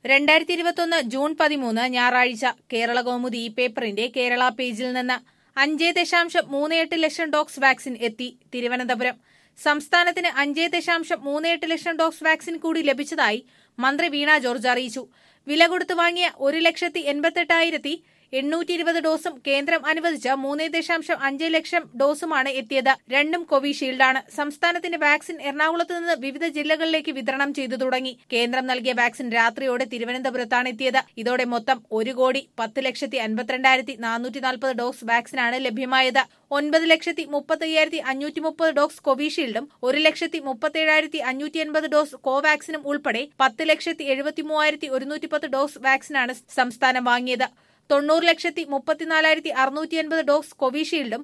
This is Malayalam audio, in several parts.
2021 ജൂൺ 13 ഞായറാഴ്ച കേരള കൗമുദി ഈ പേപ്പറിന്റെ കേരള പേജിൽ നിന്ന് 5.38 ലക്ഷം ഡോസ് വാക്സിൻ എത്തി തിരുവനന്തപുരം. സംസ്ഥാനത്തിന് 5.38 ലക്ഷം ഡോസ് വാക്സിൻ കൂടി ലഭിച്ചതായി മന്ത്രി വീണ ജോർജ് അറിയിച്ചു. വില കൊടുത്തു വാങ്ങിയ 1,88,820 ഡോസും കേന്ദ്രം അനുവദിച്ച 3.5 ലക്ഷം ഡോസുമാണ് എത്തിയത്. രണ്ടും കോവിഷീൽഡാണ്. സംസ്ഥാനത്തിന്റെ വാക്സിൻ എറണാകുളത്ത് നിന്ന് വിവിധ ജില്ലകളിലേക്ക് വിതരണം ചെയ്തു തുടങ്ങി. കേന്ദ്രം നൽകിയ വാക്സിൻ രാത്രിയോടെ തിരുവനന്തപുരത്താണ് എത്തിയത്. ഇതോടെ മൊത്തം 1,10,52,440 ഡോസ് വാക്സിനാണ് ലഭ്യമായത്. 9,35,530 ഡോസ് കോവിഷീൽഡും 1,37,580 ഡോസ് കോവാക്സിനും ഉൾപ്പെടെ 10,73,110 ഡോസ് വാക്സിനാണ് സംസ്ഥാനം വാങ്ങിയത്. 90,34,680 ഡോസ് കോവിഷീൽഡും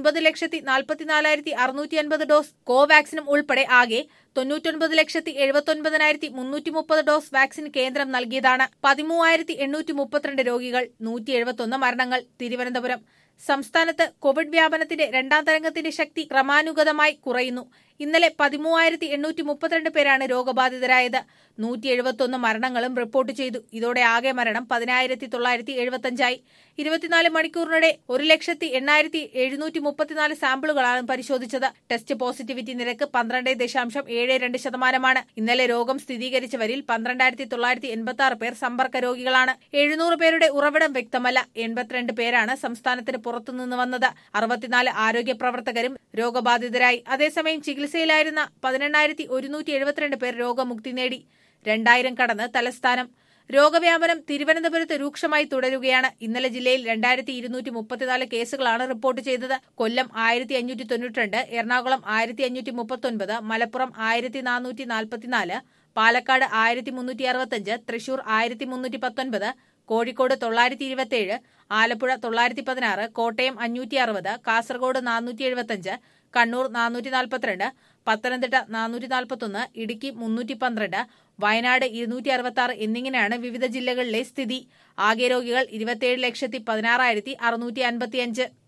9,44,650 ഡോസ് കോവാക്സിനും ഉൾപ്പെടെ ആകെ 99,79,330 ഡോസ് വാക്സിൻ കേന്ദ്രം നൽകിയതാണ്. 13,832 രോഗികൾ, 171 മരണങ്ങൾ. തിരുവനന്തപുരം. സംസ്ഥാനത്ത് കോവിഡ് വ്യാപനത്തിന്റെ രണ്ടാം തരംഗത്തിന്റെ ശക്തി ക്രമാനുഗതമായി കുറയുന്നു. ഇന്നലെ 13,832 പേരാണ് രോഗബാധിതരായത്. 171 മരണങ്ങളും റിപ്പോർട്ട് ചെയ്തു. ഇതോടെ ആകെ മരണം 10,975 24 മണിക്കൂറിനിടെ 1,08,734 സാമ്പിളുകളാണ് പരിശോധിച്ചത്. ടെസ്റ്റ് പോസിറ്റിവിറ്റി നിരക്ക് 12.72%. ഇന്നലെ രോഗം സ്ഥിരീകരിച്ചവരിൽ 12,986 പേർ സമ്പർക്ക രോഗികളാണ്. 700 പേരുടെ ഉറവിടം വ്യക്തമല്ല. 82 പേരാണ് സംസ്ഥാനത്തിന് പുറത്തുനിന്ന് വന്നത്. 64 ആരോഗ്യ പ്രവർത്തകരും രോഗബാധിതരായി. അതേസമയം ചികിത്സയിലായിരുന്ന 18,172 പേർ രോഗമുക്തി നേടി. 2,000 കടന്ന് തലസ്ഥാനം. രോഗവ്യാപനം തിരുവനന്തപുരത്ത് രൂക്ഷമായി തുടരുകയാണ്. ഇന്നലെ ജില്ലയിൽ 2,234 കേസുകളാണ് റിപ്പോർട്ട് ചെയ്തത്. കൊല്ലം 1,592, എറണാകുളം 1,539, മലപ്പുറം 1,444, പാലക്കാട് 1,365, തൃശൂർ 1,319, കോഴിക്കോട് 927, ആലപ്പുഴ 916, കോട്ടയം 560, കാസർഗോഡ് 475, കണ്ണൂർ 442, പത്തനംതിട്ട 441, ഇടുക്കി 312, വയനാട് 266 എന്നിങ്ങനെയാണ് വിവിധ ജില്ലകളിലെ സ്ഥിതി. ആകെ രോഗികൾ 27,16,655.